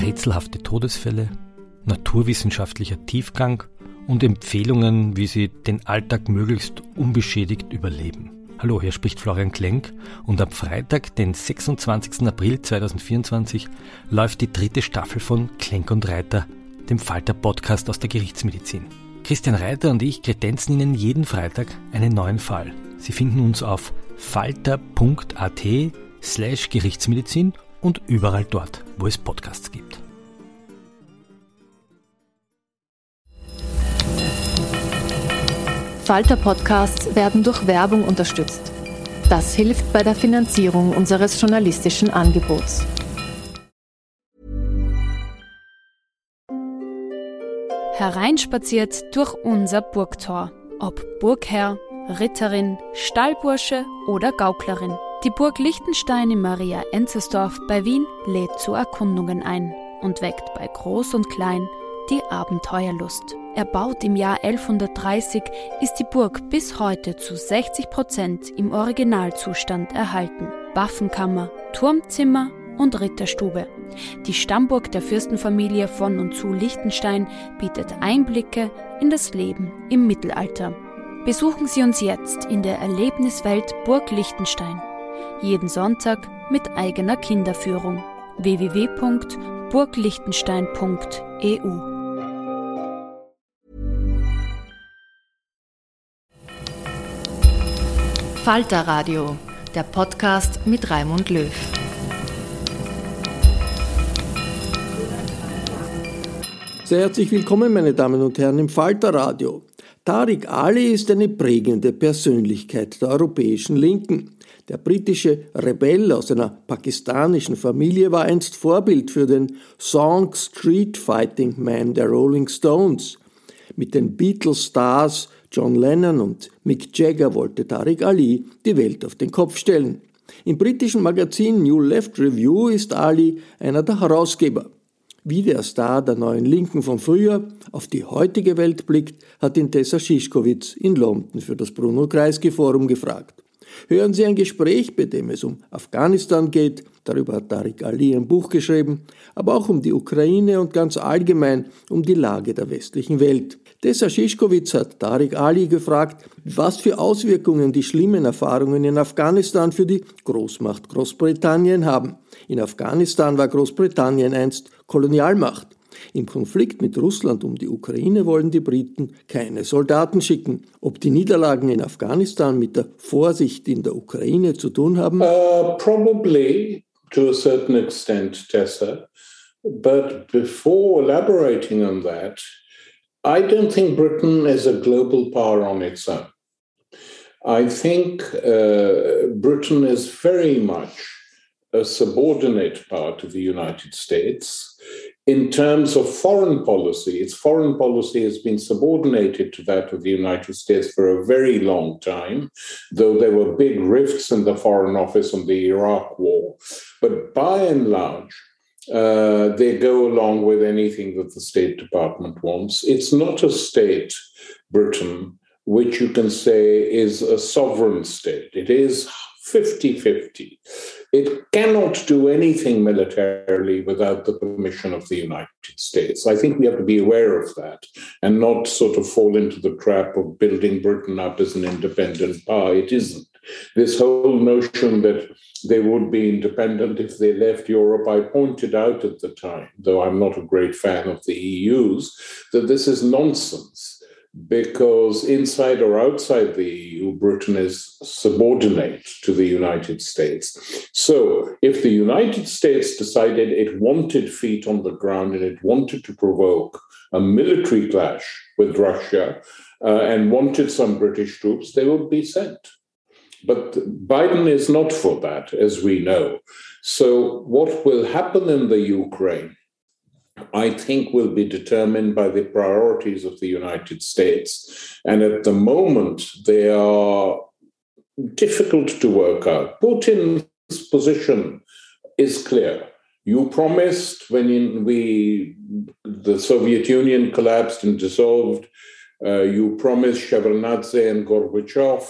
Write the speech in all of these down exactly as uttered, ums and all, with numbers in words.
rätselhafte Todesfälle, naturwissenschaftlicher Tiefgang und Empfehlungen, wie Sie den Alltag möglichst unbeschädigt überleben. Hallo, hier spricht Florian Klenk und am Freitag, den sechsundzwanzigsten April zweitausendvierundzwanzig, läuft die dritte Staffel von Klenk und Reiter, dem Falter-Podcast aus der Gerichtsmedizin. Christian Reiter und ich kredenzen Ihnen jeden Freitag einen neuen Fall. Sie finden uns auf falter.at slash Gerichtsmedizin und überall dort, wo es Podcasts gibt. Falter-Podcasts werden durch Werbung unterstützt. Das hilft bei der Finanzierung unseres journalistischen Angebots. Hereinspaziert durch unser Burgtor. Ob Burgherr, Ritterin, Stallbursche oder Gauklerin. Die Burg Liechtenstein in Maria-Enzersdorf bei Wien lädt zu Erkundungen ein und weckt bei Groß und Klein die Abenteuerlust. Erbaut im Jahr elfhundertdreißig, ist die Burg bis heute zu sechzig Prozent im Originalzustand erhalten. Waffenkammer, Turmzimmer und Ritterstube. Die Stammburg der Fürstenfamilie von und zu Liechtenstein bietet Einblicke in das Leben im Mittelalter. Besuchen Sie uns jetzt in der Erlebniswelt Burg Liechtenstein. Jeden Sonntag mit eigener Kinderführung. w w w punkt burgliechtenstein punkt e u Falter Radio, der Podcast mit Raimund Löw. Sehr herzlich willkommen, meine Damen und Herren, im Falter Radio. Tariq Ali ist eine prägende Persönlichkeit der europäischen Linken. Der britische Rebell aus einer pakistanischen Familie war einst Vorbild für den Song Street Fighting Man der Rolling Stones. Mit den Beatles-Stars John Lennon und Mick Jagger wollte Tariq Ali die Welt auf den Kopf stellen. Im britischen Magazin New Left Review ist Ali einer der Herausgeber. Wie der Star der neuen Linken von früher auf die heutige Welt blickt, hat ihn Tessa Szyszkowitz in London für das Bruno Kreisky Forum gefragt. Hören Sie ein Gespräch, bei dem es um Afghanistan geht, darüber hat Tariq Ali ein Buch geschrieben, aber auch um die Ukraine und ganz allgemein um die Lage der westlichen Welt. Tessa Szyszkowitz hat Tariq Ali gefragt, was für Auswirkungen die schlimmen Erfahrungen in Afghanistan für die Großmacht Großbritannien haben. In Afghanistan war Großbritannien einst Kolonialmacht. Im Konflikt mit Russland um die Ukraine wollen die Briten keine Soldaten schicken. Ob die Niederlagen in Afghanistan mit der Vorsicht in der Ukraine zu tun haben? Uh, probably to a certain extent, Tessa. But before elaborating on that, I don't think Britain is a global power on its own. I think uh, Britain is very much a subordinate power to the United States. In terms of foreign policy, its foreign policy has been subordinated to that of the United States for a very long time, though there were big rifts in the Foreign Office on the Iraq War. But by and large, uh, they go along with anything that the State Department wants. It's not a state, Britain, which you can say is a sovereign state. It is fifty-fifty. It cannot do anything militarily without the permission of the United States. I think we have to be aware of that and not sort of fall into the trap of building Britain up as an independent power. It isn't. This whole notion that they would be independent if they left Europe, I pointed out at the time, though I'm not a great fan of the E U's, that this is nonsense. Because inside or outside the E U, Britain is subordinate to the United States. So if the United States decided it wanted feet on the ground and it wanted to provoke a military clash with Russia uh, and wanted some British troops, they would be sent. But Biden is not for that, as we know. So what will happen in the Ukraine, I think, will be determined by the priorities of the United States. And at the moment, they are difficult to work out. Putin's position is clear. You promised when in we the Soviet Union collapsed and dissolved, uh, you promised Shevardnadze and Gorbachev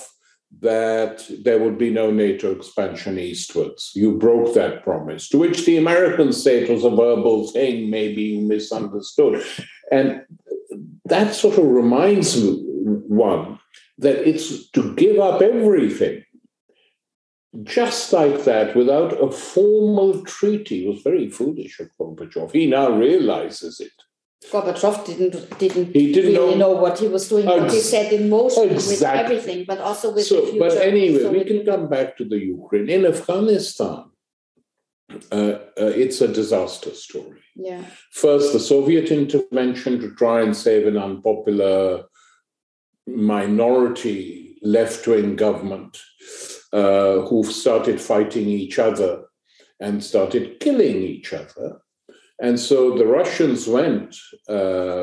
that there would be no NATO expansion eastwards. You broke that promise, to which the Americans say it was a verbal thing, maybe you misunderstood. And that sort of reminds one that it's to give up everything, just like that, without a formal treaty, was very foolish of Gorbachev. He now realizes it. Gorbachev didn't didn't, he didn't really know, know what he was doing, ex- what he set in motion exactly. with everything, but also with so, the future. But anyway, so we can come back to the Ukraine. In Afghanistan, uh, uh, it's a disaster story. Yeah. First, the Soviet intervention to try and save an unpopular minority left-wing government uh, who started fighting each other and started killing each other. And so the Russians went uh,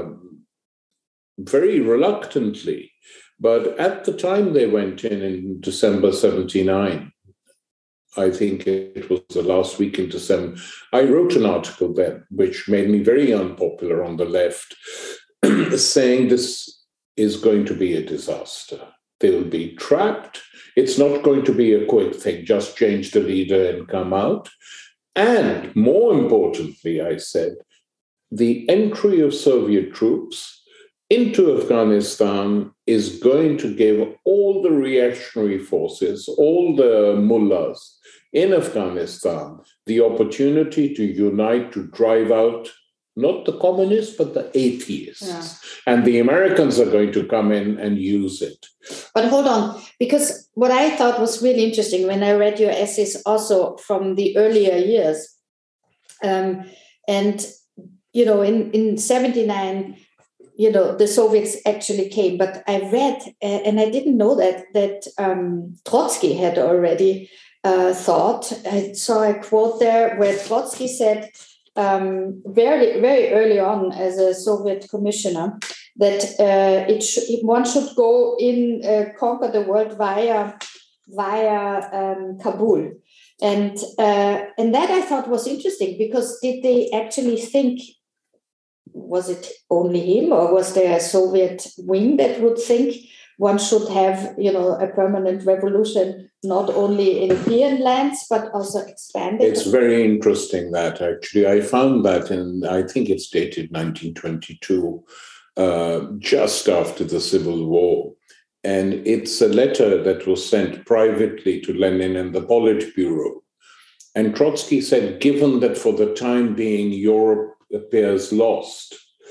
very reluctantly, but at the time they went in in December seventy-nine, I think it was the last week in December, I wrote an article then, which made me very unpopular on the left, saying this is going to be a disaster. They'll be trapped. It's not going to be a quick thing, just change the leader and come out. And more importantly, I said, the entry of Soviet troops into Afghanistan is going to give all the reactionary forces, all the mullahs in Afghanistan, the opportunity to unite, to drive out not the communists, but the atheists. Yeah. And the Americans are going to come in and use it. But hold on, because what I thought was really interesting when I read your essays also from the earlier years, um, and, you know, in, in seventy-nine, you know, the Soviets actually came, but I read, uh, and I didn't know that, that um, Trotsky had already uh, thought, I saw a quote there where Trotsky said, Um, very, very early on as a Soviet commissioner, that uh, it sh- one should go in, uh, conquer the world via via um, Kabul. And uh, and that I thought was interesting, because did they actually think, was it only him, or was there a Soviet wing that would think one should have, you know, a permanent revolution, not only in European lands, but also expanded? It's very interesting that, actually. I found that in, I think it's dated nineteen twenty-two, uh, just after the Civil War. And it's a letter that was sent privately to Lenin and the Politburo. And Trotsky said, given that for the time being Europe appears lost,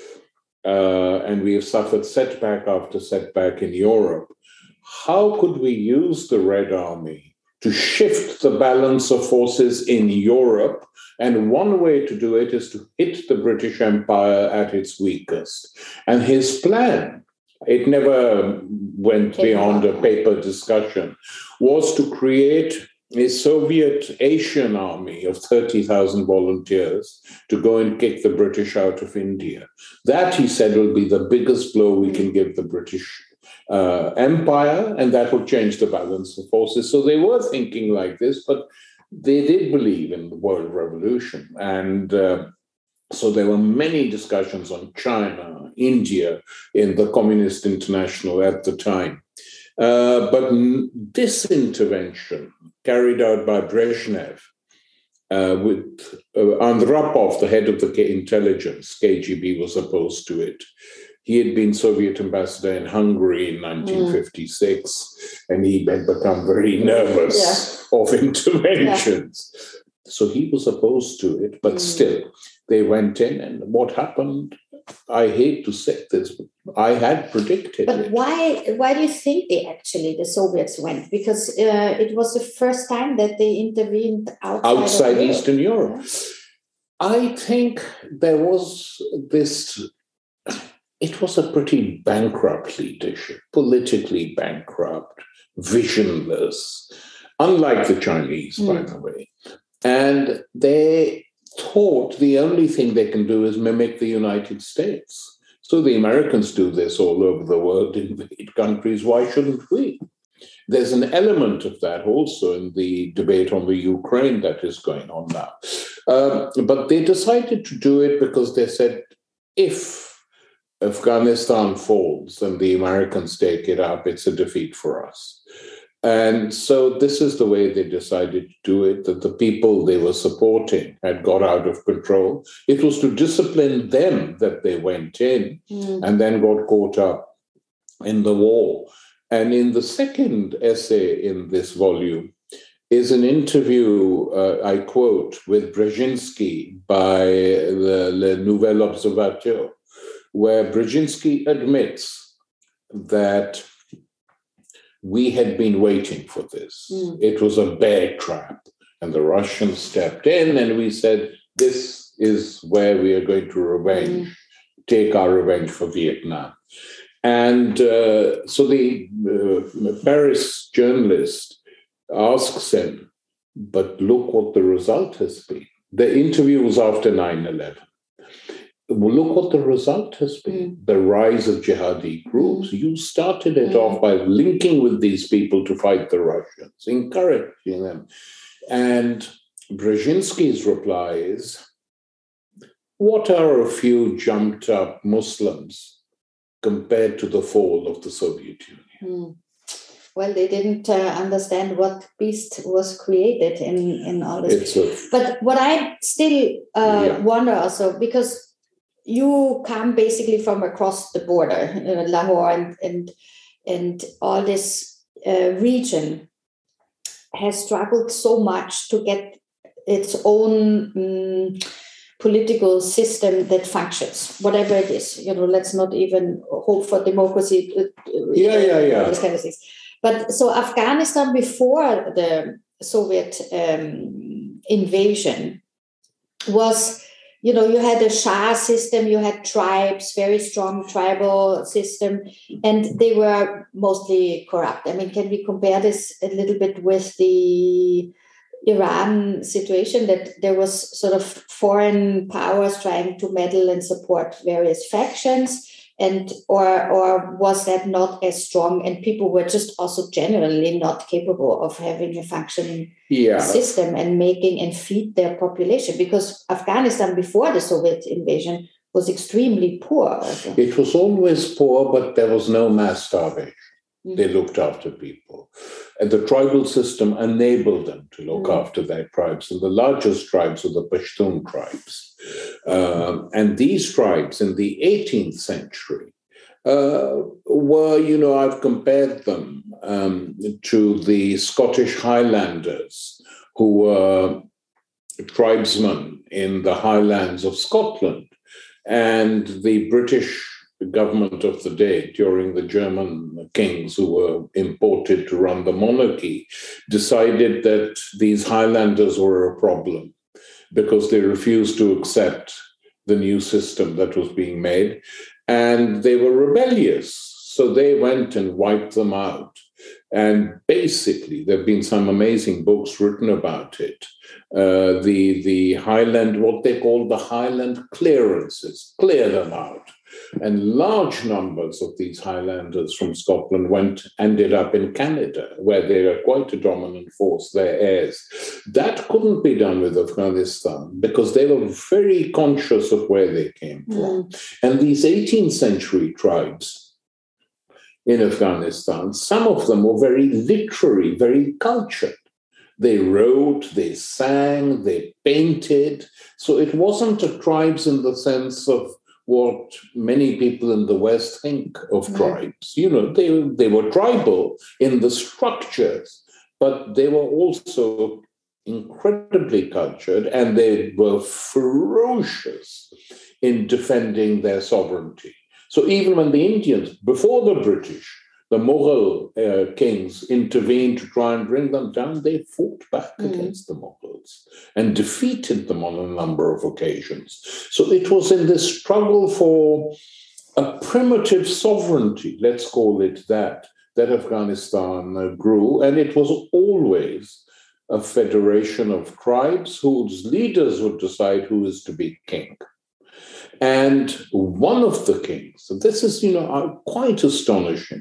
Uh, and we have suffered setback after setback in Europe, how could we use the Red Army to shift the balance of forces in Europe? And one way to do it is to hit the British Empire at its weakest. And his plan, it never went beyond a paper discussion, was to create a Soviet Asian army of thirty thousand volunteers to go and kick the British out of India. That, he said, will be the biggest blow we can give the British uh, Empire, and that will change the balance of forces. So they were thinking like this, but they did believe in the world revolution. And uh, so there were many discussions on China, India, in the Communist International at the time. Uh, but this intervention, carried out by Brezhnev, uh, with uh, Andropov, the head of the intelligence, K G B, was opposed to it. He had been Soviet ambassador in Hungary in nineteen fifty-six, mm. and he had become very nervous yeah. of interventions. Yeah. So he was opposed to it, but mm. still, they went in, and what happened? I hate to say this, but I had predicted but it. But why why do you think they actually, the Soviets went? Because uh, it was the first time that they intervened outside, outside of Eastern Europe. Yeah. I think there was this, it was a pretty bankrupt leadership, politically bankrupt, visionless, unlike the Chinese, mm. by the way. And they thought the only thing they can do is mimic the United States. So the Americans do this all over the world, invade countries. Why shouldn't we? There's an element of that also in the debate on the Ukraine that is going on now. Um, but they decided to do it because they said, if Afghanistan falls and the Americans take it up, it's a defeat for us. And so this is the way they decided to do it, that the people they were supporting had got out of control. It was to discipline them that they went in mm. and then got caught up in the war. And in the second essay in this volume is an interview, uh, I quote, with Brzezinski by the Le Nouvel Observateur, where Brzezinski admits that we had been waiting for this. Mm. It was a bear trap. And the Russians stepped in and we said, this is where we are going to revenge, mm. take our revenge for Vietnam. And uh, so the uh, Paris journalist asks him, but look what the result has been. The interview was after nine eleven. Well, look what the result has been, mm. the rise of jihadi groups. Mm. You started it mm. off by linking with these people to fight the Russians, encouraging them. And Brzezinski's reply is, what are a few jumped up Muslims compared to the fall of the Soviet Union? Mm. Well, they didn't uh, understand what beast was created in, in all this. A, but what I still uh, yeah. wonder also, because you come basically from across the border, uh, Lahore and, and, and all this uh, region has struggled so much to get its own um, political system that functions, whatever it is. You know, let's not even hope for democracy. Uh, yeah, yeah, yeah. Those kind of things. But so Afghanistan before the Soviet um, invasion was, you know, you had a Shah system, you had tribes, very strong tribal system, and they were mostly corrupt. I mean, can we compare this a little bit with the Iran situation, that there was sort of foreign powers trying to meddle and support various factions? And or or was that not as strong, and people were just also generally not capable of having a functioning yeah. system and making and feed their population? Because Afghanistan before the Soviet invasion was extremely poor. Also. It was always poor, but there was no mass starvation. Mm-hmm. They looked after people. And the tribal system enabled them to look mm-hmm. after their tribes. And the largest tribes were the Pashtun tribes. Um, and these tribes in the eighteenth century uh, were, you know, I've compared them um, to the Scottish Highlanders, who were tribesmen in the Highlands of Scotland. And the British government of the day, during the German kings who were imported to run the monarchy, decided that these Highlanders were a problem because they refused to accept the new system that was being made. And they were rebellious. So they went and wiped them out. And basically, there have been some amazing books written about it. Uh, the, the Highland, what they call the Highland clearances, clear them out. And large numbers of these Highlanders from Scotland went, ended up in Canada, where they were quite a dominant force, their heirs. That couldn't be done with Afghanistan because they were very conscious of where they came from. Mm. And these eighteenth century tribes in Afghanistan, some of them were very literary, very cultured. They wrote, they sang, they painted. So it wasn't a tribes in the sense of what many people in the West think of mm. tribes. You know, they, they were tribal in the structures, but they were also incredibly cultured, and they were ferocious in defending their sovereignty. So even when the Indians, before the British, the Mughal uh, kings intervened to try and bring them down, they fought back mm. against the Mughals and defeated them on a number of occasions. So it was in this struggle for a primitive sovereignty, let's call it that, that Afghanistan uh, grew. And it was always a federation of tribes whose leaders would decide who is to be king. And one of the kings, and this is, you know, quite astonishing,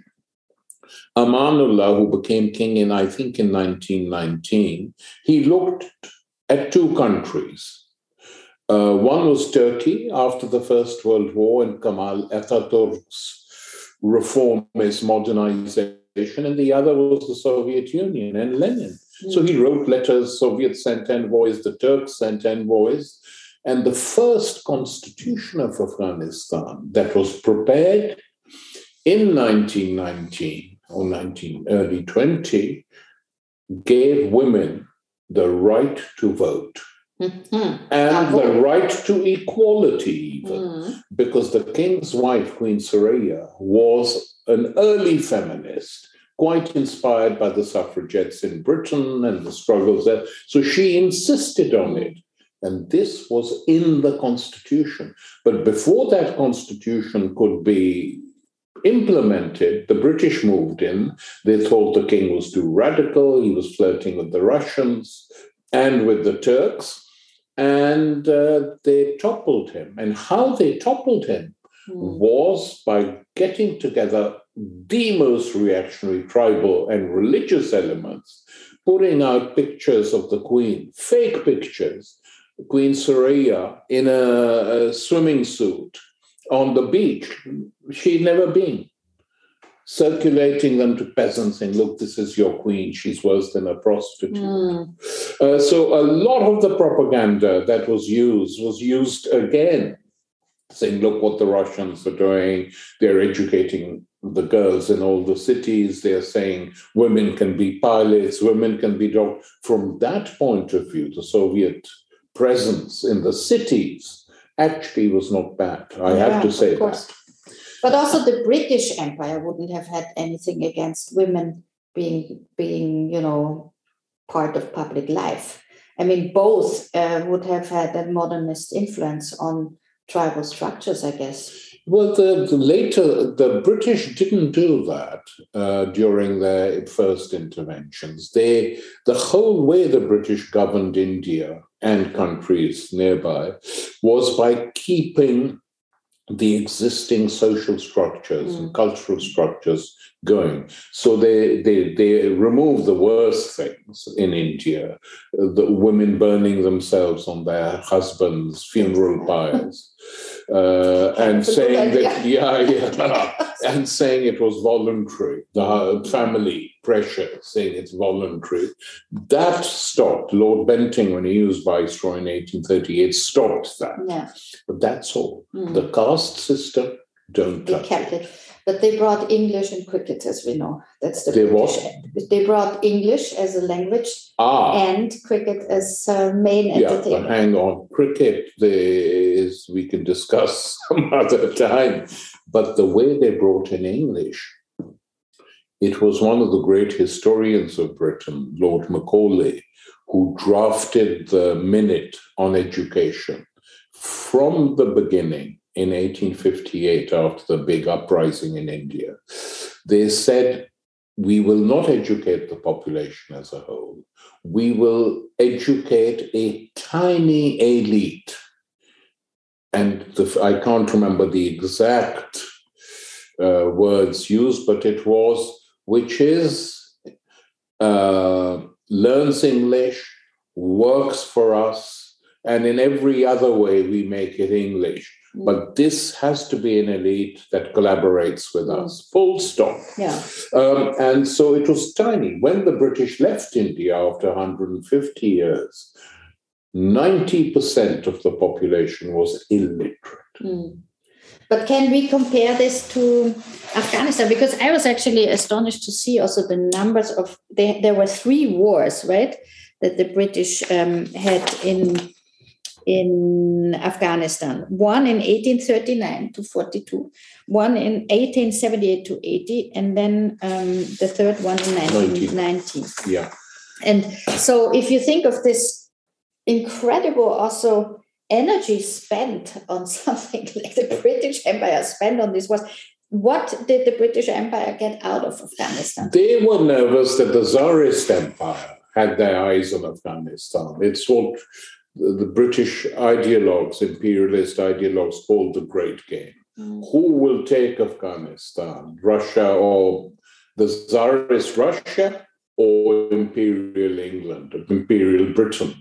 Amanullah, who became king in, I think, in nineteen nineteen, he looked at two countries. Uh, one was Turkey after the First World War, and Kemal Atatürk's reformist modernization organization, and the other was the Soviet Union and Lenin. Mm. So he wrote letters, Soviets sent envoys, the Turks sent envoys. And the first constitution of Afghanistan that was prepared in nineteen nineteen or nineteen, early twenty gave women the right to vote. Mm-hmm. And the right to equality, even, mm. because the king's wife, Queen Soraya, was an early feminist, quite inspired by the suffragettes in Britain and the struggles there. So she insisted on it. And this was in the constitution. But before that constitution could be implemented, the British moved in. They thought the king was too radical. He was flirting with the Russians and with the Turks. And uh, they toppled him. And how they toppled him mm. was by getting together the most reactionary tribal and religious elements, putting out pictures of the queen, fake pictures, Queen Soraya in a, a swimming suit on the beach. She'd never been. Circulating them to peasants saying, look, this is your queen. She's worse than a prostitute. Mm. Uh, so a lot of the propaganda that was used was used again, saying, look what the Russians are doing. They're educating the girls in all the cities. They're saying women can be pilots, women can be doctors. From that point of view, the Soviet presence in the cities actually was not bad. I yeah, have to say that. But also the British Empire wouldn't have had anything against women being, being, you know, part of public life. I mean, both uh, would have had a modernist influence on tribal structures, I guess. Well, the, the later, the British didn't do that uh, during their first interventions. They, the whole way the British governed India and countries nearby was by keeping the existing social structures mm. and cultural structures going. So they, they, they removed the worst things in India, the women burning themselves on their husbands' funeral pyres. Uh, and saying that, yeah, yeah, and saying it was voluntary, the family pressure, saying it's voluntary. That stopped. Lord Bentinck, when he was viceroy in eighteen thirty-eight, stopped that. Yeah. But that's all. Mm. The caste system, don't touch it. They kept it. But they brought English and cricket, as we know. That's the they British. What? They brought English as a language ah. and cricket as uh, main yeah, entertainment. But hang on. Cricket there is, we can discuss some other time. But the way they brought in English, it was one of the great historians of Britain, Lord Macaulay, who drafted the minute on education from the beginning. In eighteen fifty-eight, after the big uprising in India, they said, we will not educate the population as a whole. We will educate a tiny elite. And the, I can't remember the exact uh, words used, but it was, which is, uh, learns English, works for us, and in every other way we make it English. But this has to be an elite that collaborates with us, full stop. Yeah. Um, and so it was tiny. When the British left India after one hundred fifty years, ninety percent of the population was illiterate. Mm. But can we compare this to Afghanistan? Because I was actually astonished to see also the numbers of, they, there were three wars, right, that the British um, had in in Afghanistan. One in eighteen thirty-nine to forty-two, one in eighteen seventy-eight to eighty, and then um, the third one in nineteen nineteen. Yeah. And so if you think of this incredible also energy spent on something like the British Empire spent on this, was what did the British Empire get out of Afghanistan? They were nervous that the Tsarist Empire had their eyes on Afghanistan. It's what the British ideologues, imperialist ideologues, called the Great Game. Mm. Who will take Afghanistan? Russia or the Tsarist Russia or Imperial England, Imperial Britain?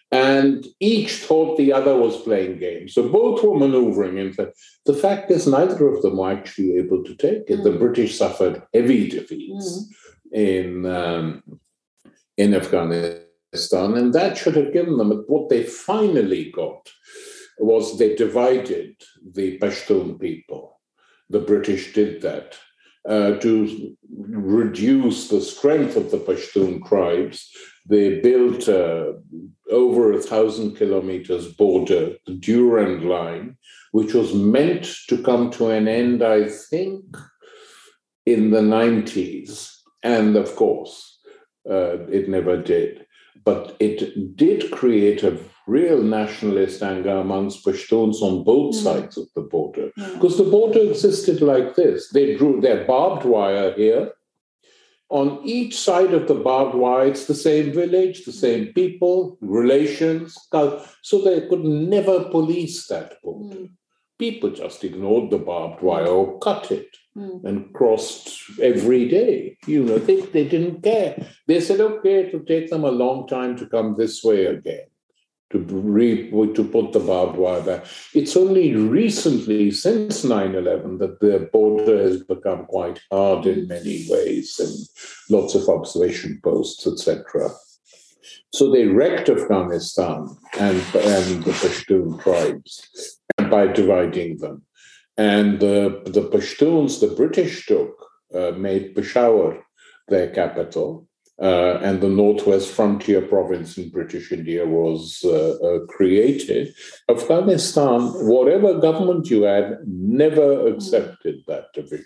And each thought the other was playing games. So both were maneuvering. In fact, the fact is neither of them were actually able to take it. Mm. The British suffered heavy defeats mm. in, um, in Afghanistan, and that should have given them what they finally got was they divided the Pashtun people. The British did that uh, to reduce the strength of the Pashtun tribes. They built uh, over a thousand kilometers border, the Durand Line, which was meant to come to an end, I think, in the nineties. And of course, uh, it never did. But it did create a real nationalist anger amongst Pashtuns on both mm. sides of the border. Because mm. the border existed like this. They drew their barbed wire here. On each side of the barbed wire, it's the same village, the same people, relations. So they could never police that border. Mm. People just ignored the barbed wire or cut it mm. and crossed every day. You know, they, they didn't care. They said, okay, it will take them a long time to come this way again, to re, to put the barbed wire back. It's only recently, since nine eleven, that the border has become quite hard in many ways, and lots of observation posts, et cetera. So they wrecked Afghanistan and, and the Pashtun tribes by dividing them. And the, the Pashtuns, the British took, uh, made Peshawar their capital. Uh, and the Northwest Frontier Province in British India was uh, uh, created. Afghanistan, whatever government you had, never accepted that division.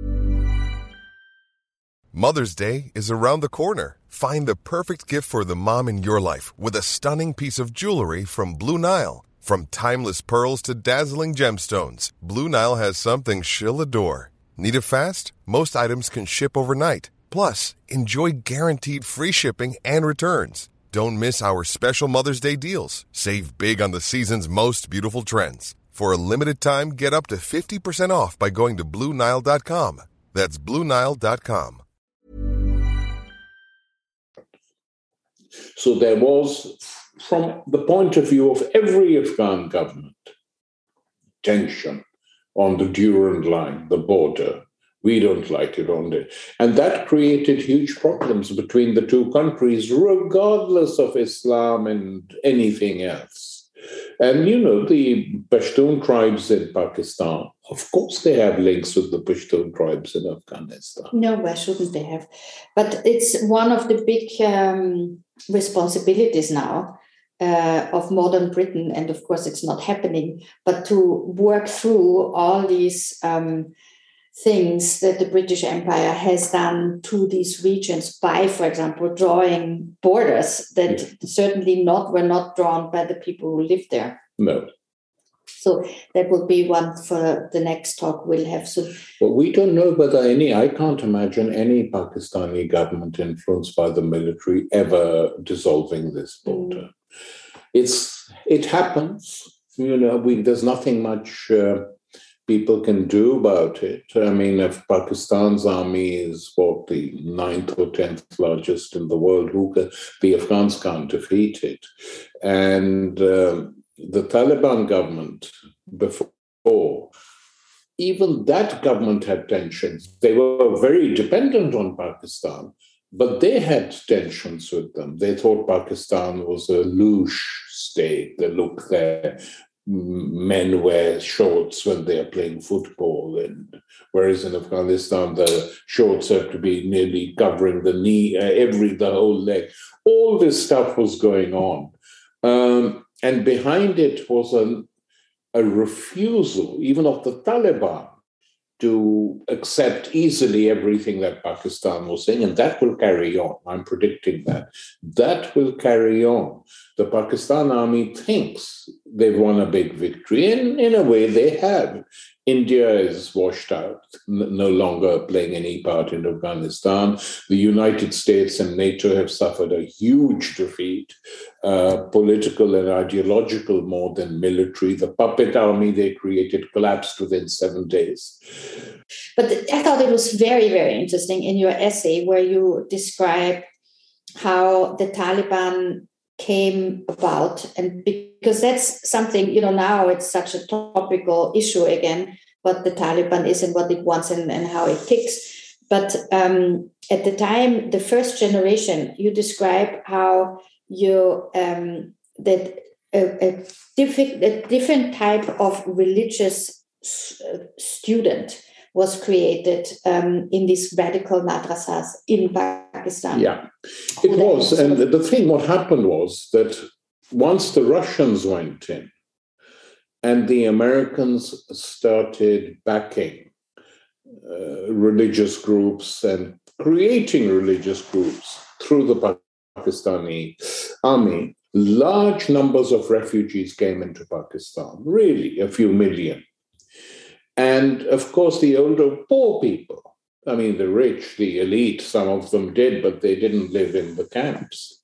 Mother's Day is around the corner. Find the perfect gift for the mom in your life with a stunning piece of jewelry from Blue Nile. From timeless pearls to dazzling gemstones, Blue Nile has something she'll adore. Need it fast? Most items can ship overnight. Plus, enjoy guaranteed free shipping and returns. Don't miss our special Mother's Day deals. Save big on the season's most beautiful trends. For a limited time, get up to fifty percent off by going to Blue Nile dot com. That's Blue Nile dot com. So there was, from the point of view of every Afghan government, tension on the Durand Line, the border. We don't like it on it. And that created huge problems between the two countries, regardless of Islam and anything else. And, you know, the Pashtun tribes in Pakistan, of course they have links with the Pashtun tribes in Afghanistan. No, why shouldn't they have? But it's one of the big um, responsibilities now uh, of modern Britain, and of course it's not happening, but to work through all these um, things that the British Empire has done to these regions by, for example, drawing borders that yeah. certainly not were not drawn by the people who lived there. No. So that will be one for the next talk we'll have soon. Well, we don't know whether any, I can't imagine any Pakistani government influenced by the military ever dissolving this border. Mm. It's, it happens, you know, we, there's nothing much uh, people can do about it. I mean, if Pakistan's army is what, the ninth or tenth largest in the world, who can, the Afghans can't defeat it. And uh, the Taliban government before, even that government had tensions. They were very dependent on Pakistan, but they had tensions with them. They thought Pakistan was a louche state. They look there. Men wear shorts when they are playing football, and whereas in Afghanistan the shorts have to be nearly covering the knee, uh, every the whole leg. All this stuff was going on, um, and behind it was a, a refusal, even of the Taliban, to accept easily everything that Pakistan was saying, and that will carry on. I'm predicting that. That will carry on. The Pakistan army thinks they've won a big victory, and in a way they have. India is washed out, no longer playing any part in Afghanistan. The United States and NATO have suffered a huge defeat, uh, political and ideological more than military. The puppet army they created collapsed within seven days. But I thought it was very, very interesting in your essay where you describe how the Taliban came about, and because that's something, you know, now it's such a topical issue again, what the Taliban is and what it wants and, and how it ticks. But um, at the time, the first generation, you describe how you um, that a, a, different, a different type of religious student was created um, in these radical madrasas in Pakistan. Yeah, it was. And the thing, what happened was that once the Russians went in and the Americans started backing uh, religious groups and creating religious groups through the Pakistani army, large numbers of refugees came into Pakistan, really a few million. And of course, the older poor people, I mean, the rich, the elite, some of them did, but they didn't live in the camps.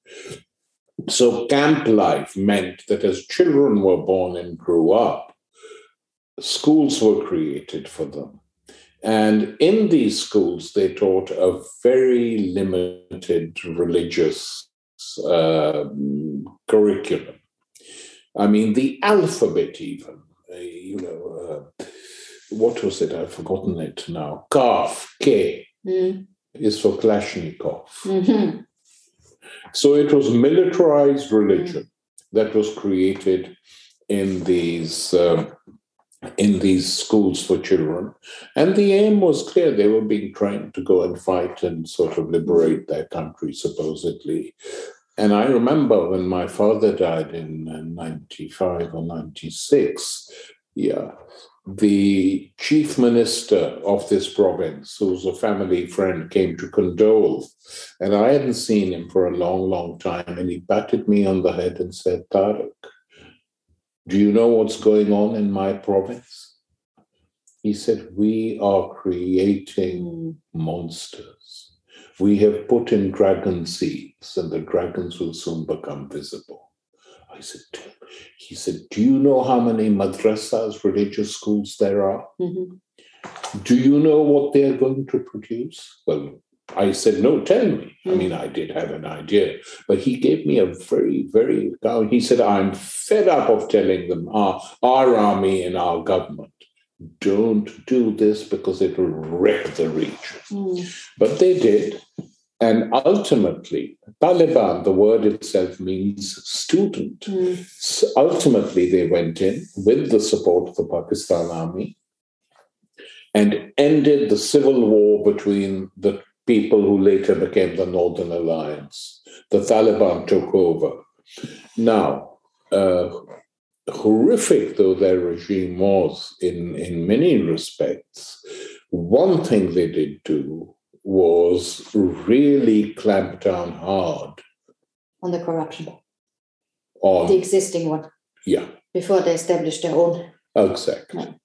So camp life meant that as children were born and grew up, schools were created for them. And in these schools, they taught a very limited religious uh, curriculum. I mean, the alphabet even, uh, you know, uh, what was it? I've forgotten it now. Kaf, K, mm. is for Kalashnikov. Mm-hmm. So it was militarized religion mm. that was created in these uh, in these schools for children. And the aim was clear. They were being trained to go and fight and sort of liberate their country, supposedly. And I remember when my father died in ninety-five or ninety-six, yeah, the chief minister of this province, who was a family friend, came to condole. And I hadn't seen him for a long, long time. And he patted me on the head and said, Tariq, do you know what's going on in my province? He said, we are creating monsters. We have put in dragon seeds, and the dragons will soon become visible. I said, he said, do you know how many madrasas, religious schools there are? Mm-hmm. Do you know what they're going to produce? Well, I said, no, tell me. Mm-hmm. I mean, I did have an idea, but he gave me a very, very, he said, I'm fed up of telling them, our, our army and our government, don't do this because it will wreck the region. Mm. But they did. And ultimately, Taliban, the word itself means student. Mm. So ultimately, they went in with the support of the Pakistan army and ended the civil war between the people who later became the Northern Alliance. The Taliban took over. Now, uh, horrific though their regime was in, in many respects, one thing they did do was really clamp down hard. On the corruption. On the existing one. Yeah. Before they established their own. Exactly. Yeah.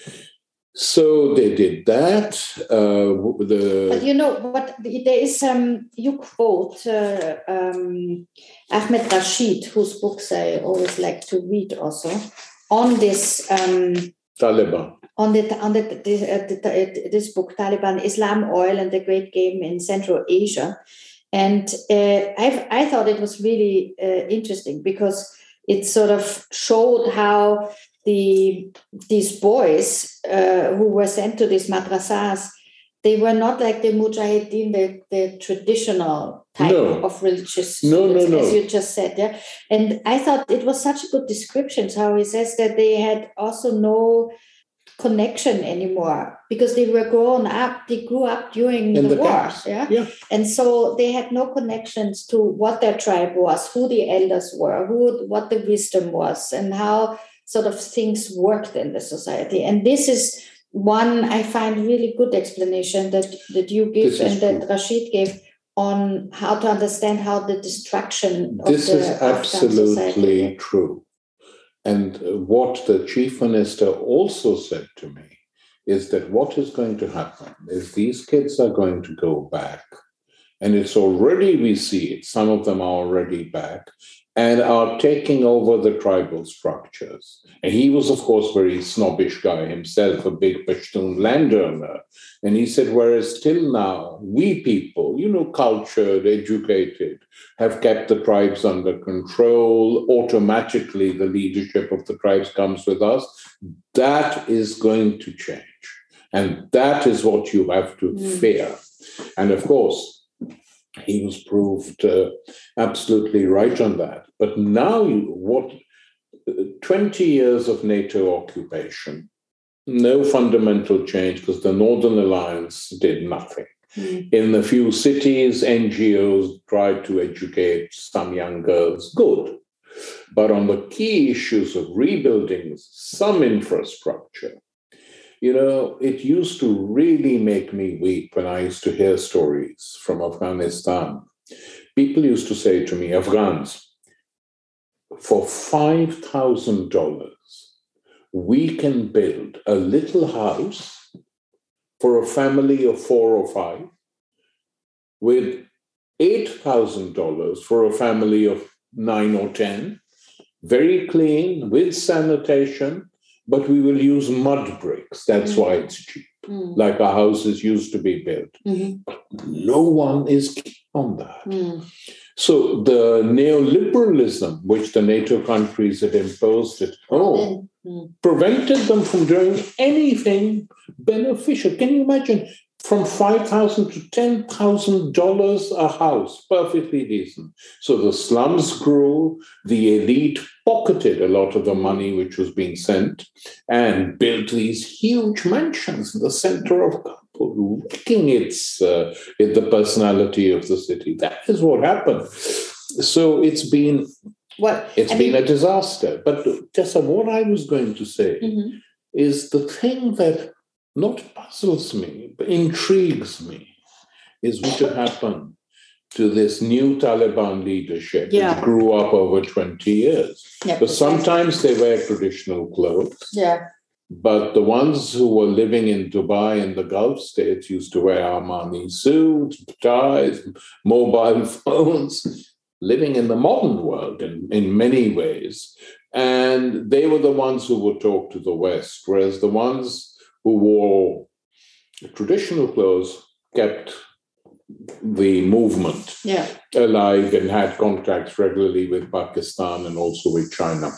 So they did that. Uh, the but you know what? There is um. You quote uh, um, Ahmed Rashid, whose books I always like to read, also on this um, Taliban. On the on the, the, the, the this book, Taliban, Islam, Oil, and the Great Game in Central Asia, and uh, I I thought it was really uh, interesting because it sort of showed how the these boys uh, who were sent to these madrasas, they were not like the mujahideen, the, the traditional type no. of religious no, students, no, no. as you just said. Yeah, and I thought it was such a good description how he says that they had also no connection anymore because they were grown up, they grew up during In the, the war. Yeah? yeah, and so they had no connections to what their tribe was, who the elders were, who what the wisdom was, and how sort of things worked in the society. And this is one I find really good explanation that, that you give and true. that Rashid gave on how to understand how the destruction this of the is absolutely true. And what the chief minister also said to me is that what is going to happen is these kids are going to go back. And it's already, we see it, some of them are already back. and are taking over the tribal structures. And he was, of course, a very snobbish guy himself, a big Pashtun landowner. And he said, whereas till now, we people, you know, cultured, educated, have kept the tribes under control. Automatically, the leadership of the tribes comes with us. That is going to change. And that is what you have to mm. fear. And of course, he was proved uh, absolutely right on that. But now, you, what twenty years of NATO occupation, no fundamental change because the Northern Alliance did nothing. Mm. In the few cities, N G Os tried to educate some young girls, good. But on the key issues of rebuilding some infrastructure, you know, it used to really make me weep when I used to hear stories from Afghanistan. People used to say to me, Afghans, for five thousand dollars, we can build a little house for a family of four or five with eight thousand dollars for a family of nine or ten, very clean, with sanitation, but we will use mud bricks. That's mm. why it's cheap, mm. like our houses used to be built. Mm-hmm. But no one is keen on that. Mm. So the neoliberalism, which the NATO countries had imposed at home, mm. prevented them from doing anything beneficial. Can you imagine? From five thousand dollars to ten thousand dollars a house, perfectly decent. So the slums grew, the elite pocketed a lot of the money which was being sent and built these huge mansions in the center of Kabul, wrecking its, uh, it, the personality of the city. That is what happened. So it's been, well, it's I been mean, a disaster. But Tessa, what I was going to say mm-hmm. is the thing that not puzzles me, but intrigues me, is what should happen to this new Taliban leadership, yeah. which grew up over twenty years. Yeah, because sometimes they wear traditional clothes, yeah. but the ones who were living in Dubai and the Gulf states used to wear Armani suits, ties, mobile phones, living in the modern world in, in many ways. And they were the ones who would talk to the West, whereas the ones who wore traditional clothes kept the movement yeah. alive and had contacts regularly with Pakistan and also with China.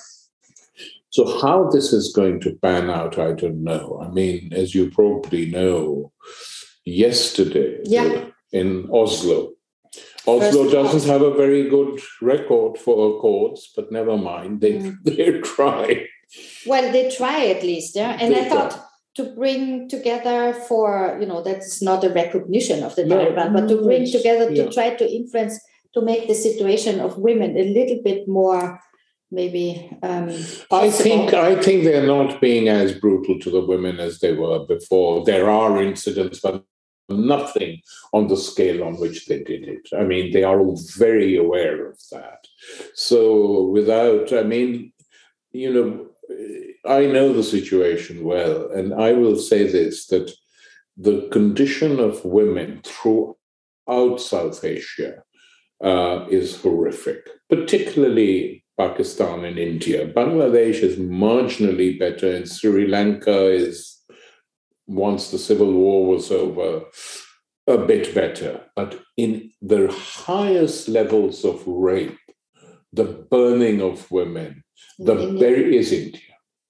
So how this is going to pan out, I don't know. I mean, as you probably know, yesterday yeah. in Oslo, Oslo First doesn't have a very good record for accords, but never mind, they, mm. they try. Well, they try at least, yeah. And they I thought... Try. To bring together for, you know, that's not a recognition of the no, Taliban, but to bring together to yeah. try to influence, to make the situation of women a little bit more, maybe um, possible. I think I think they're not being as brutal to the women as they were before. There are incidents, but nothing on the scale on which they did it. I mean, they are all very aware of that. So without, I mean, you know, I know the situation well, and I will say this, that the condition of women throughout South Asia uh, is horrific, particularly Pakistan and India. Bangladesh is marginally better, and Sri Lanka is, once the civil war was over, a bit better. But in the highest levels of rape, the burning of women, the very is India.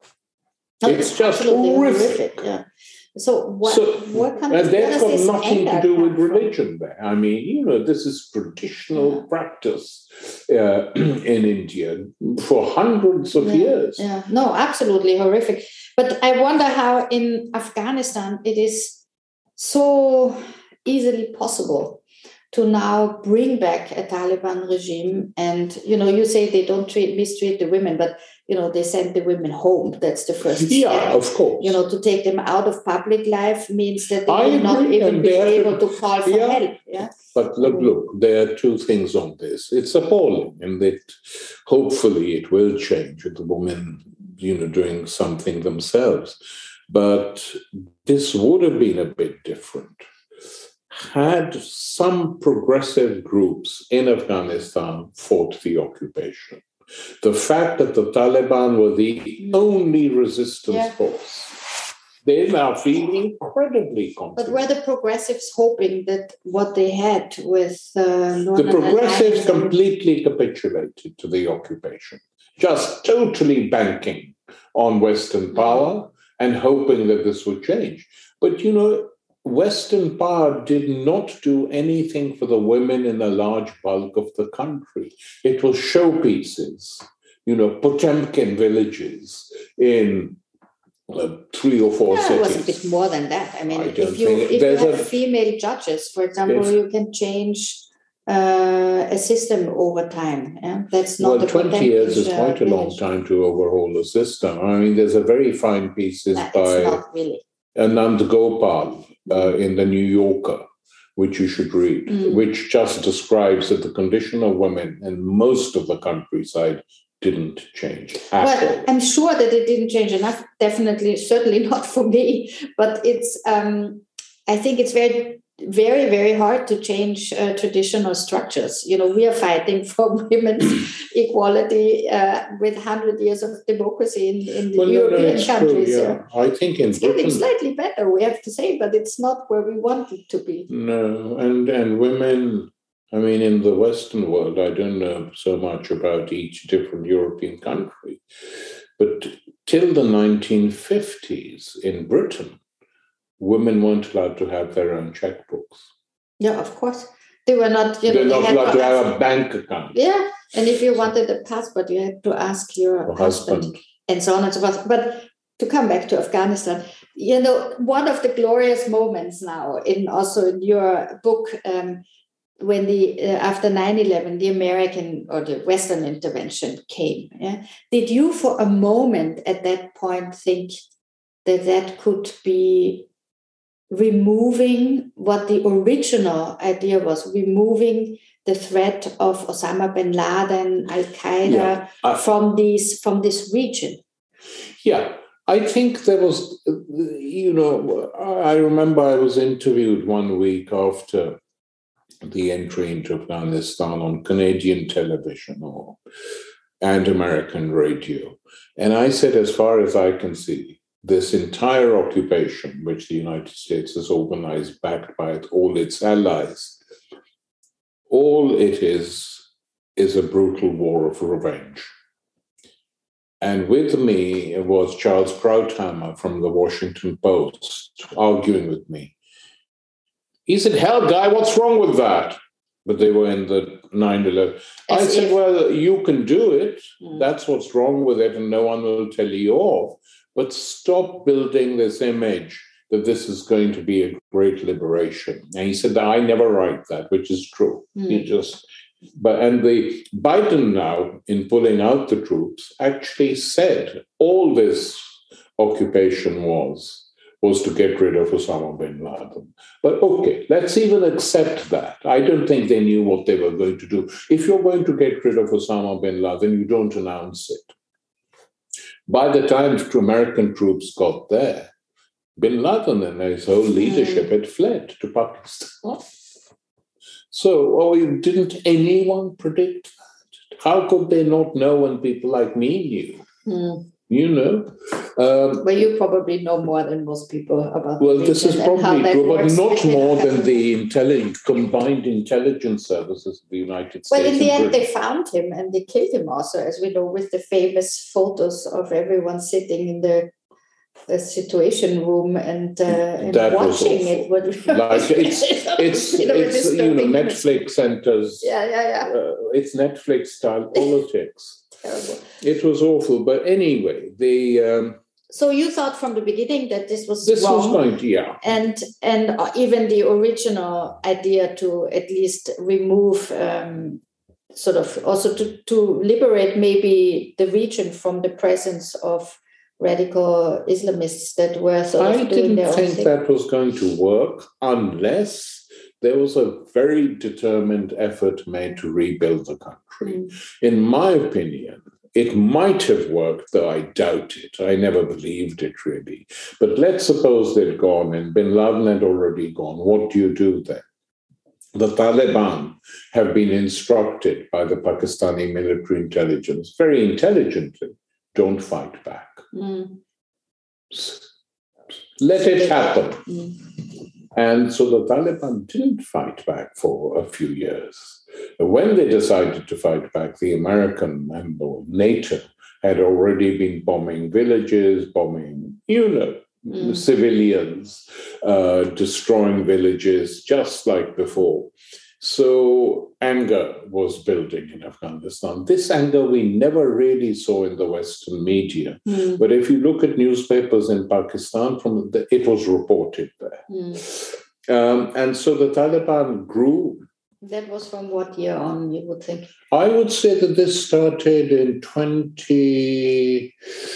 No, it's, it's just horrific. horrific. Yeah. So what? So, what comes? And that's got nothing to do with from? religion. There, I mean, you know, this is traditional yeah. practice uh, in India for hundreds of yeah. years. Yeah. No, absolutely horrific. But I wonder how in Afghanistan it is so easily possible to now bring back a Taliban regime. And, you know, you say they don't treat, mistreat the women, but, you know, they send the women home. That's the first step. Yeah, of course. You know, to take them out of public life means that they I will not even be able to call for yeah. help. Yeah. But look, look, there are two things on this. It's appalling, and that hopefully it will change with the women, you know, doing something themselves. But this would have been a bit different had some progressive groups in Afghanistan fought the occupation. The fact that the Taliban were the only resistance yeah. force, they now feel incredibly confident. But were the progressives hoping that what they had with uh, the progressives completely capitulated to the occupation, just totally banking on Western power mm-hmm. and hoping that this would change. But, you know, Western power did not do anything for the women in a large bulk of the country. It was showpieces, you know, Potemkin villages in uh, three or four yeah, cities. It was a bit more than that. I mean, I if you if you have a, female judges, for example, if, you can change uh, a system over time. Yeah? That's not well, twenty years is quite uh, a long time to overhaul a system. I mean, there's a very fine piece nah, by not really. Anand Gopal uh, in the New Yorker, which you should read, mm. which just describes that the condition of women in most of the countryside didn't change at well, all. I'm sure that it didn't change enough. Definitely, certainly not for me. But it's, um, I think it's very, very, very hard to change uh, traditional structures. You know, we are fighting for women's equality uh, with one hundred years of democracy in, in the well, European no, no, countries. True, yeah. I think in it's Britain, getting slightly better, we have to say, but it's not where we want it to be. No, and, and women, I mean, in the Western world, I don't know so much about each different European country, but till the nineteen fifties in Britain, women weren't allowed to have their own checkbooks. Yeah, of course. They were not, you know, They're not they allowed to have a bank account. Yeah. And if you wanted a passport, you had to ask your husband, husband and so on and so forth. But to come back to Afghanistan, you know, one of the glorious moments now in also in your book, um, when the uh, after nine eleven, the American or the Western intervention came, yeah? Did you for a moment at that point think that that could be removing what the original idea was, removing the threat of Osama bin Laden, Al-Qaeda yeah. uh, from these from this region? Yeah, I think there was, you know, I remember I was interviewed one week after the entry into Afghanistan on Canadian television or and American radio. And I said, as far as I can see, this entire occupation, which the United States has organized, backed by all its allies, all it is, is a brutal war of revenge. And with me was Charles Krauthammer from the Washington Post arguing with me. He said, hell, Guy, what's wrong with that? But they were in the nine eleven. I said, if... well, you can do it. Mm. That's what's wrong with it, and no one will tell you off. But stop building this image that this is going to be a great liberation. And he said, I never write that, which is true. Mm. He just, but and the Biden now, in pulling out the troops, actually said all this occupation was was to get rid of Osama bin Laden. But okay, let's even accept that. I don't think they knew what they were going to do. If you're going to get rid of Osama bin Laden, you don't announce it. By the time the American troops got there, bin Laden and his whole leadership had fled to Pakistan. So, oh, didn't anyone predict that? How could they not know when people like me knew? Mm. You know? Um, well, you probably know more than most people about Well, the this is probably true, but not more than the intelli- combined intelligence services of the United States. Well, in the end, Britain. they found him and they killed him also, as we know, with the famous photos of everyone sitting in the, the situation room and, uh, and watching it. Like it's, it's, you know, it's you know, Netflix centers. Yeah, yeah, yeah. Uh, it's Netflix-style politics. Terrible. It was awful, but anyway, the um, so you thought from the beginning that this was this wrong, was going to yeah, and and even the original idea to at least remove, um, sort of also to to liberate maybe the region from the presence of radical Islamists that were sort of I doing their own thing. I didn't think that was going to work unless there was a very determined effort made to rebuild the country. Mm. In my opinion, it might have worked, though I doubt it. I never believed it, really. But let's suppose they'd gone and bin Laden had already gone. What do you do then? The Taliban have been instructed by the Pakistani military intelligence, very intelligently, don't fight back. Mm. Let it happen. Mm. And so the Taliban didn't fight back for a few years. When they decided to fight back, the American and NATO had already been bombing villages, bombing, you know, mm. civilians, uh, destroying villages, just like before. So anger was building in Afghanistan. This anger we never really saw in the Western media. Mm. But if you look at newspapers in Pakistan, from the, it was reported there. Mm. Um, and so the Taliban grew. That was from what year on, you would think? I would say that this started in twenty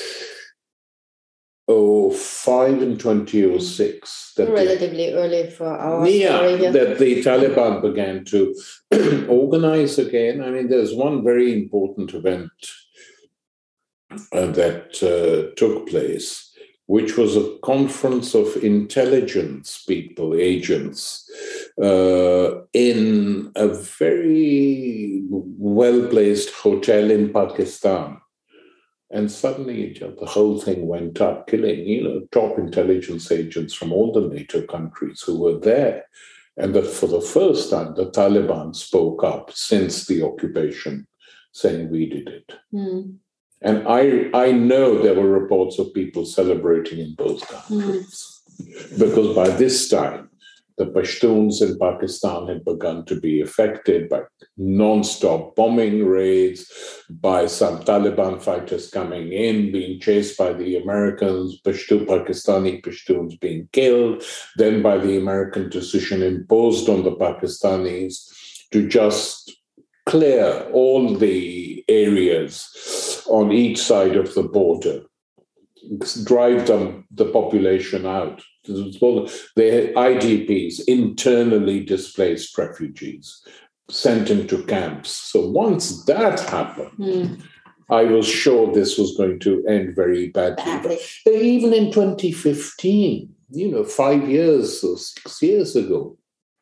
oh five and twenty oh six. That Relatively the, early for our yeah, story here. That the Taliban began to organize again. I mean, there's one very important event uh, that uh, took place, which was a conference of intelligence people, agents, uh, in a very well-placed hotel in Pakistan. And suddenly the whole thing went up, killing, you know, top intelligence agents from all the NATO countries who were there. And that for the first time, the Taliban spoke up since the occupation, saying we did it. Mm. And I, I know there were reports of people celebrating in both countries. Mm. Because by this time, the Pashtuns in Pakistan had begun to be affected by non-stop bombing raids, by some Taliban fighters coming in, being chased by the Americans, Pashto, Pakistani Pashtuns being killed, then by the American decision imposed on the Pakistanis to just clear all the areas on each side of the border, drive them, the population out. The I D Ps, internally displaced refugees, sent into camps. So once that happened, mm. I was sure this was going to end very badly. badly. But even in twenty fifteen, you know, five years or six years ago,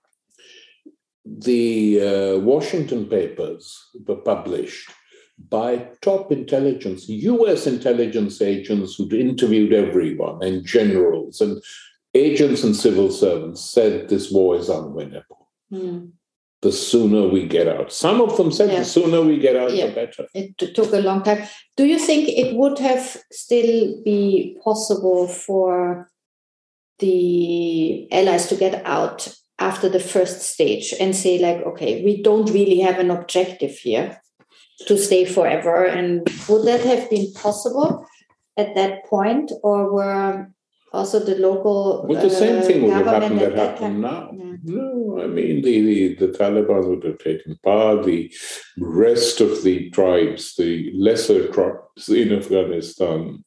the uh, Washington papers were published by top intelligence, U S intelligence agents who'd interviewed everyone, and generals and agents and civil servants said this war is unwinnable. Mm. The sooner we get out. Some of them said yeah. the sooner we get out, yeah. the better. It t- took a long time. Do you think it would have still be possible for the allies to get out after the first stage and say, like, okay, we don't really have an objective here to stay forever? And would that have been possible at that point, or were also the local well, the same uh, thing would have happened that, that happened now. Yeah. No, I mean, the, the, the Taliban would have taken power. The rest of the tribes, the lesser tribes in Afghanistan,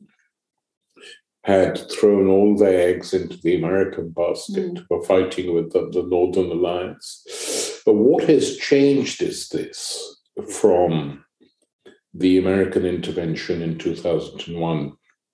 had thrown all their eggs into the American basket, mm. were fighting with the, the Northern Alliance. But what has changed is this, from the American intervention in two thousand one,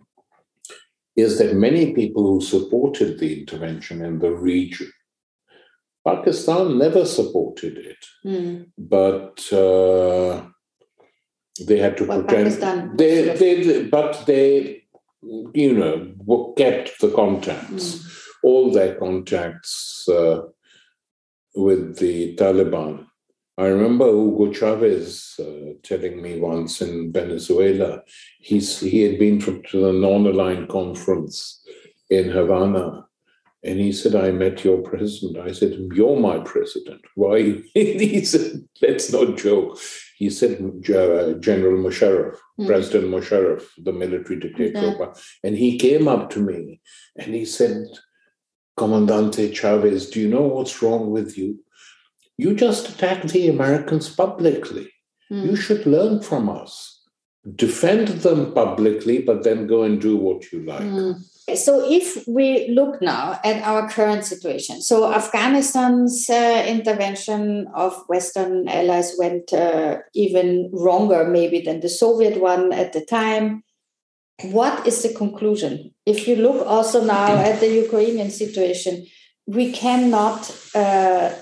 is that many people who supported the intervention in the region, Pakistan never supported it, mm. but uh, they had to well, pretend. Pakistan they, they, but they, you know, kept the contacts, mm. all their contacts uh, with the Taliban. I remember Hugo Chavez uh, telling me once in Venezuela, he's, he had been from, to the non-aligned conference in Havana, and he said, I met your president. I said, you're my president. Why? He said, let's not joke. He said, General Musharraf, mm. President Musharraf, the military dictator. Okay. And he came up to me and he said, Comandante Chavez, do you know what's wrong with you? You just attack the Americans publicly. Mm. You should learn from us. defend them publicly, but then go and do what you like. Mm. So if we look now at our current situation, so Afghanistan's uh, intervention of Western allies went uh, even wronger maybe than the Soviet one at the time. What is the conclusion? If you look also now at the Ukrainian situation, we cannot uh,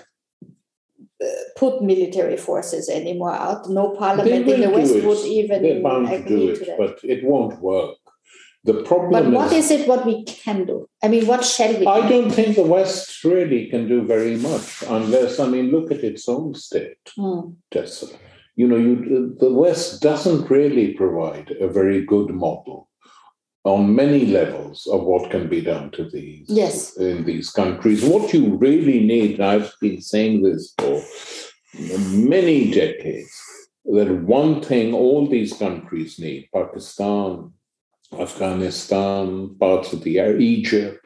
put military forces anymore out. No parliament in the West would even They're bound agree to do it, to that. but it won't work. The problem But what is, is it what we can do? I mean, what shall we do? I don't think the West really can do very much unless, I mean, look at its own state, Hmm. Tessa. You know, you, the West doesn't really provide a very good model on many levels of what can be done to these Yes. in these countries. What you really need, and I've been saying this for many decades, that one thing all these countries need, Pakistan, Afghanistan, parts of the Egypt,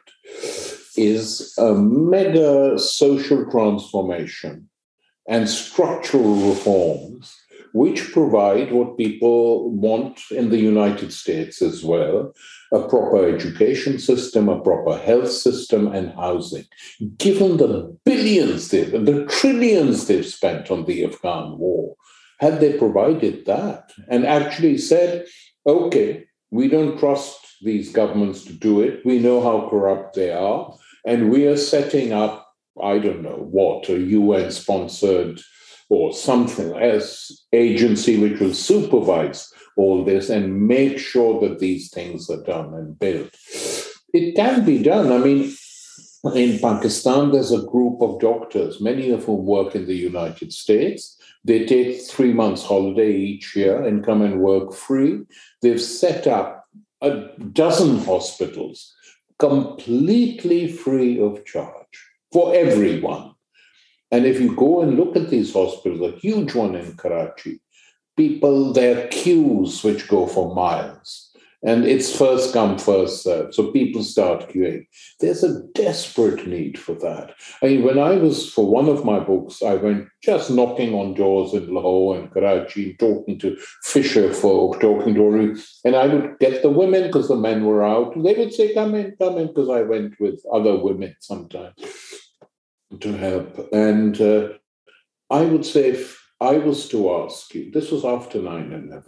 is a mega social transformation and structural reforms which provide what people want in the United States as well, a proper education system, a proper health system, and housing. Given the billions, they've, the trillions they've spent on the Afghan war, had they provided that and actually said, okay, we don't trust these governments to do it, we know how corrupt they are, and we are setting up, I don't know what, a U N-sponsored or something else agency which will supervise all this and make sure that these things are done and built. It can be done. I mean, in Pakistan, there's a group of doctors, many of whom work in the United States. They take three months holiday each year and come and work free. They've set up a dozen hospitals completely free of charge for everyone. And if you go and look at these hospitals, a huge one in Karachi, people, there are queues which go for miles. And it's first come, first served. So people start queuing. There's a desperate need for that. I mean, when I was, for one of my books, I went just knocking on doors in Lahore and Karachi, talking to fisher folk, talking to, and I would get the women because the men were out. And they would say, come in, come in, because I went with other women sometimes to help. And uh, I would say, if I was to ask you, this was after nine eleven,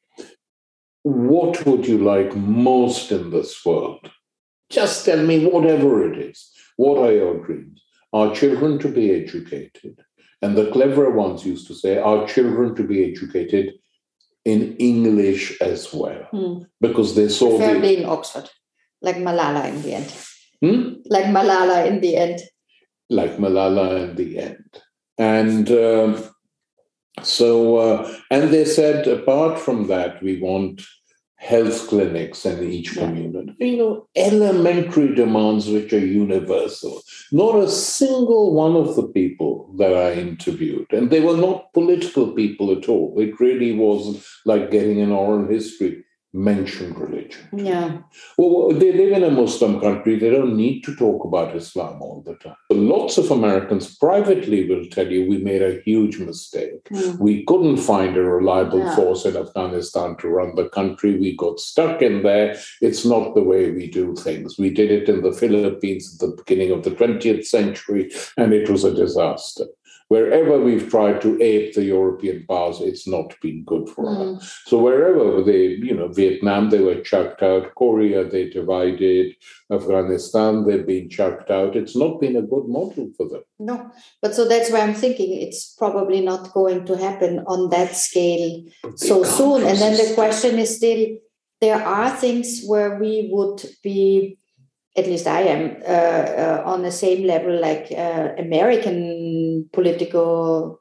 what would you like most in this world? Just tell me whatever it is. What are your dreams? Our children to be educated. And the cleverer ones used to say, our children to be educated in English as well. Hmm. Because they saw Preferably the... in Oxford, like Malala in the end. Hmm? Like Malala in the end. Like Malala in the end. And... Um, So, uh, and they said, apart from that, we want health clinics in each community. You know, elementary demands which are universal. Not a single one of the people that I interviewed, and they were not political people at all. It really was like getting an oral history, mentioned religion. Yeah. Well, they live in a Muslim country. They don't need to talk about Islam all the time. Lots of Americans privately will tell you we made a huge mistake. Mm. We couldn't find a reliable yeah. force in Afghanistan to run the country. We got stuck in there. It's not the way we do things. We did it in the Philippines at the beginning of the twentieth century, and it was a disaster. Wherever we've tried to ape the European powers, it's not been good for mm. us. So wherever they, you know, Vietnam, they were chucked out. Korea, they divided. Afghanistan, they've been chucked out. It's not been a good model for them. No, but so that's why I'm thinking it's probably not going to happen on that scale so soon. And then the question is still, there are things where we would be, at least I am, uh, uh, on the same level like uh, American political,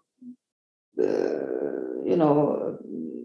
uh, you know,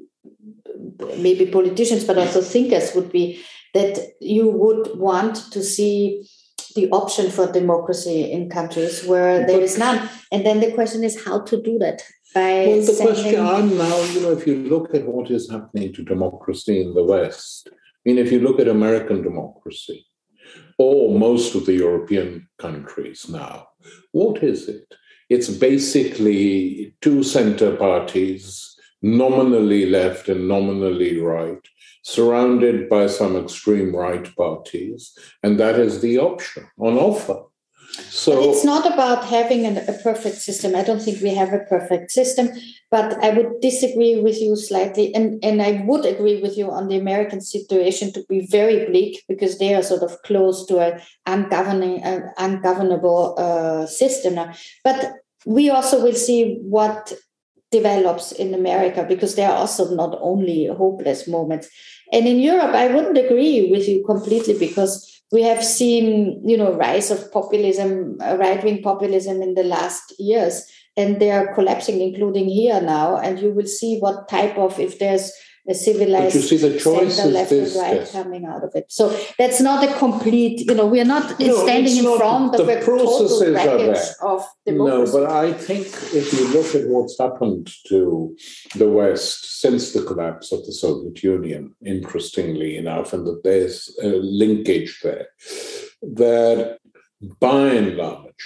maybe politicians, but also thinkers would be, that you would want to see the option for democracy in countries where there is none. And then the question is how to do that. By well, the sending... question I'm now, you know, if you look at what is happening to democracy in the West, I mean, if you look at American democracy, or most of the European countries now, what is it? It's basically two center parties nominally left and nominally right, surrounded by some extreme right parties, and that is the option on offer. So but it's not about having an, a perfect system. I don't think we have a perfect system, but I would disagree with you slightly. And, and I would agree with you on the American situation to be very bleak because they are sort of close to an ungoverning, uh, ungovernable uh, system now. But we also will see what develops in America because there are also not only hopeless moments. And in Europe, I wouldn't agree with you completely because we have seen, you know, rise of populism, uh, right-wing populism in the last years, and they are collapsing, including here now. And you will see what type of, if there's a civilized but you see the choice center, is left this, and right yes. coming out of it. So that's not a complete, you know, we are not No, standing in not, front of the a total processes are wreckage there. of democracy. No, but I think if you look at what's happened to the West since the collapse of the Soviet Union, interestingly enough, and that there's a linkage there, that by and large,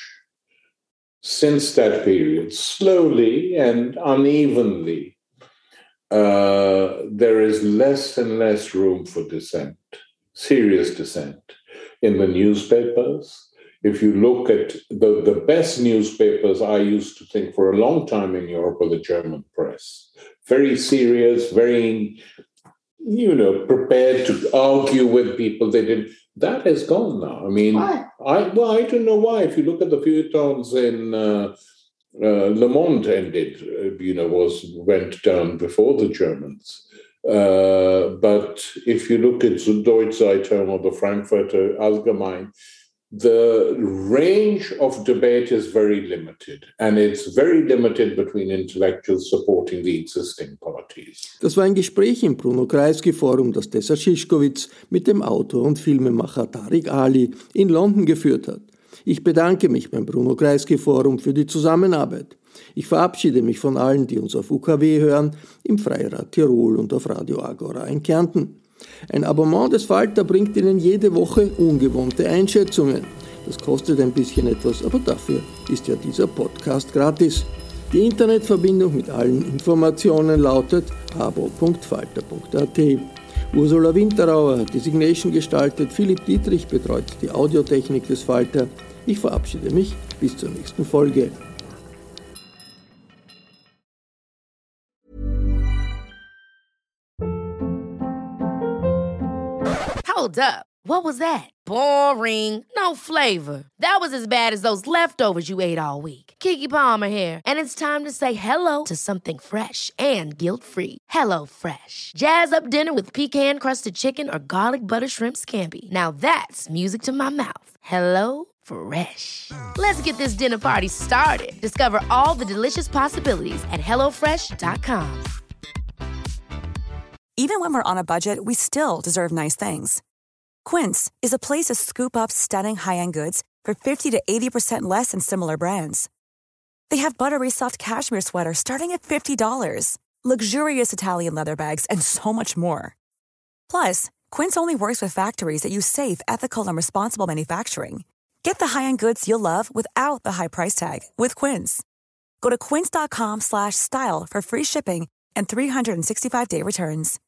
since that period, slowly and unevenly, uh, there is less and less room for dissent, serious dissent, in the newspapers. If you look at the, the best newspapers, I used to think for a long time in Europe were the German press. Very serious, very, you know, prepared to argue with people. They didn't. That is gone now. I mean, Why? I well, I don't know why. If you look at the feuilletons in uh, uh, Le Monde ended, uh, you know, was went down before the Germans. Uh, but if you look at the Deutsche Zeitung or the Frankfurter Allgemein, the range of debate is very limited, and it's very limited between intellectuals supporting the existing parties. Das war ein Gespräch im Bruno Kreisky Forum, das Tessa Szyszkowitz mit dem Autor und Filmemacher Tariq Ali in London geführt hat. Ich bedanke mich beim Bruno Kreisky Forum für die Zusammenarbeit. Ich verabschiede mich von allen, die uns auf U K W hören, im Freirad Tirol und auf Radio Agora in Kärnten. Ein Abonnement des Falter bringt Ihnen jede Woche ungewohnte Einschätzungen. Das kostet ein bisschen etwas, aber dafür ist ja dieser Podcast gratis. Die Internetverbindung mit allen Informationen lautet abo punkt falter punkt a t. Ursula Winterauer hat Designation gestaltet, Philipp Dietrich betreut die Audiotechnik des Falter. Ich verabschiede mich bis zur nächsten Folge. Hold up. What was that? Boring. No flavor. That was as bad as those leftovers you ate all week. Keke Palmer here, and it's time to say hello to something fresh and guilt-free. Hello Fresh. Jazz up dinner with pecan-crusted chicken or garlic butter shrimp scampi. Now that's music to my mouth. Hello Fresh. Let's get this dinner party started. Discover all the delicious possibilities at hello fresh dot com. Even when we're on a budget, we still deserve nice things. Quince is a place to scoop up stunning high-end goods for fifty to eighty percent less than similar brands. They have buttery soft cashmere sweaters starting at fifty dollars, luxurious Italian leather bags, and so much more. Plus, Quince only works with factories that use safe, ethical, and responsible manufacturing. Get the high-end goods you'll love without the high price tag with Quince. Go to quince dot com slash style for free shipping and three sixty-five day returns.